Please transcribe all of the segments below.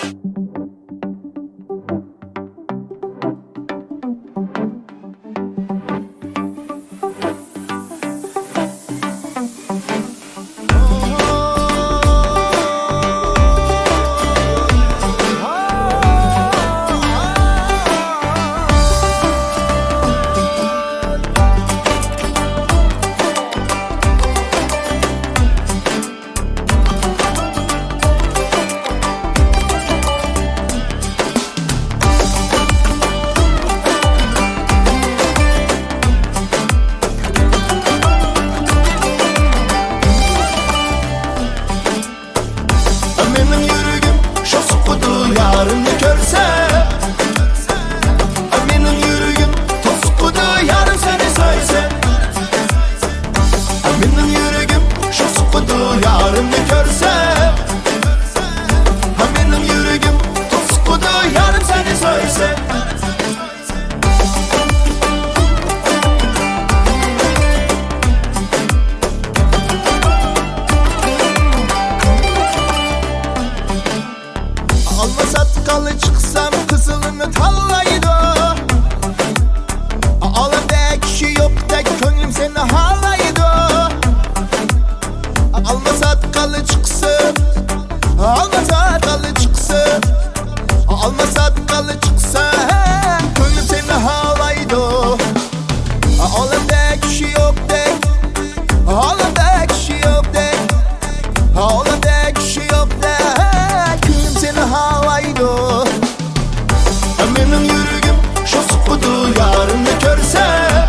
Yarını görse benim yüreğim toskudu, yarım seni saysa. Benim yüreğim şoskudu, yarını görse benim yüreğim toskudu, yarım seni saysa. Alma satkalı çıksam kızılını tallaydı. Alemde kişi yok tek gönlüm seni halaydı. Alma satkalı çıksın, alma satkalı çıksın, alma satkalı çıksın, gönlüm seni halaydı. Alemde kişi yok tek, alemde kişi yok tek, alemde kişi yok tek, gönlüm seni halaydı. Benim yüreğim şoskudu, yarını görse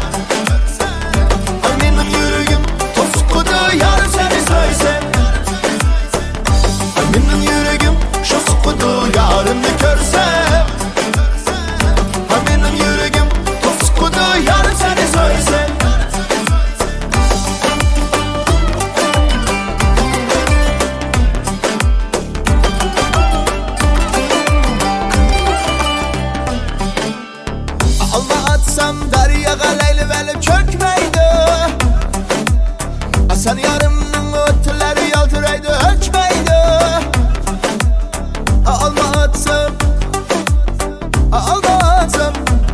benim yüreğim toskudu, yarım seni saysa. Benim yüreğim şoskudu, yarını görse benim yüreğim toskudu, yarım seni saysa. Alma atsam deryaga leyli velip çökmeydi. Sen yarımın ötüleri yaltıraydı, ölçmeydi. Alma atsam, alma atsam,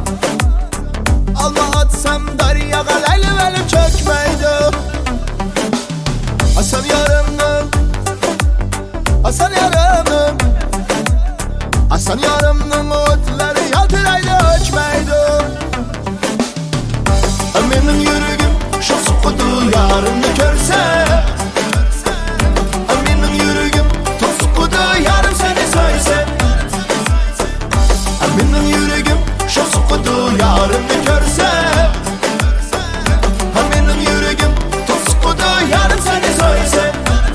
alma atsam deryaga leyli velip çökmeydi. Sen yarımın, sen yarımın, sen yarımın ötüleri yaltıraydı, ölçmeydi. Benim yüreğim şoskudu, yarını görse benim yüreğim toskudu, yarım seni saysa. Benim yüreğim şoskudu, yarını görse benim yüreğim toskudu, yarım seni saysa.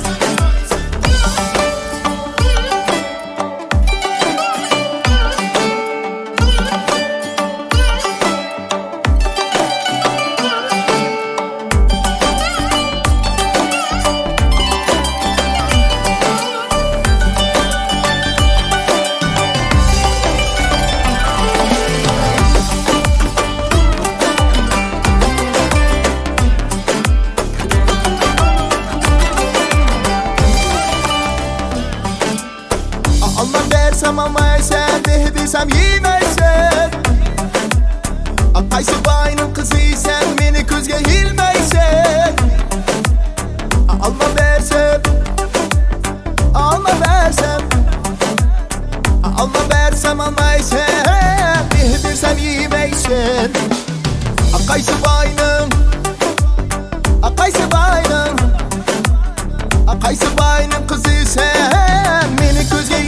Almam dersem almaysan, bilsem yemeysen. Qaysi bayının kızıysan, meni közge ilmeysen. Almam dersem, almam dersem, almam dersem almaysan, bilsem yemeysen. Qaysi bayının, qaysi bayının, qaysi bayının kızıysan, meni közge